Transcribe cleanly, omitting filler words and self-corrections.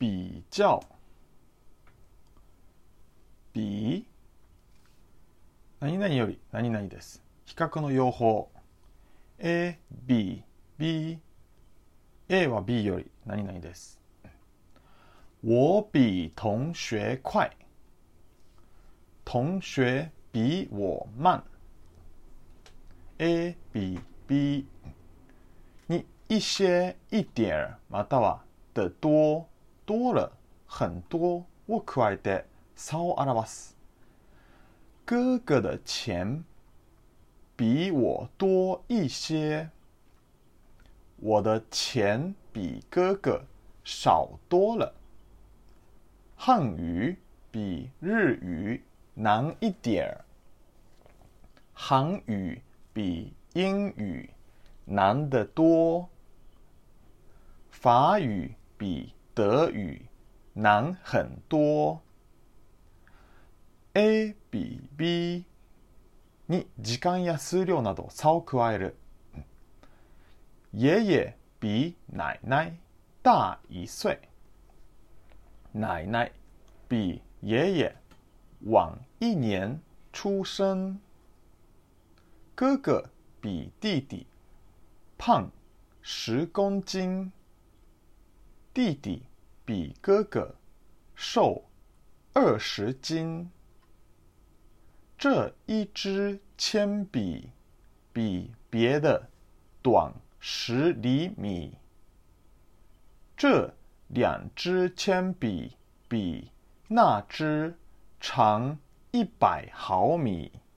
比较比何々より何々です。比較の用法 A、B、A は B より何々です。我比同学快。同学比我慢。A 比 B に一些、一点または的多、多了、很多を加えて差を表す。哥哥的钱比我多一些。我的钱比哥哥少多了。汉语比日语难一点。韩语比英语难得多。法语比德语难很多。A 比 B に時間や数量など差を加える。爷爷比奶奶大1岁。奶奶比爷爷晚1年出生。哥哥比弟弟胖10公斤。弟弟比哥哥瘦20斤。这一支铅笔比别的短10厘米。这2支铅笔比那支长100毫米。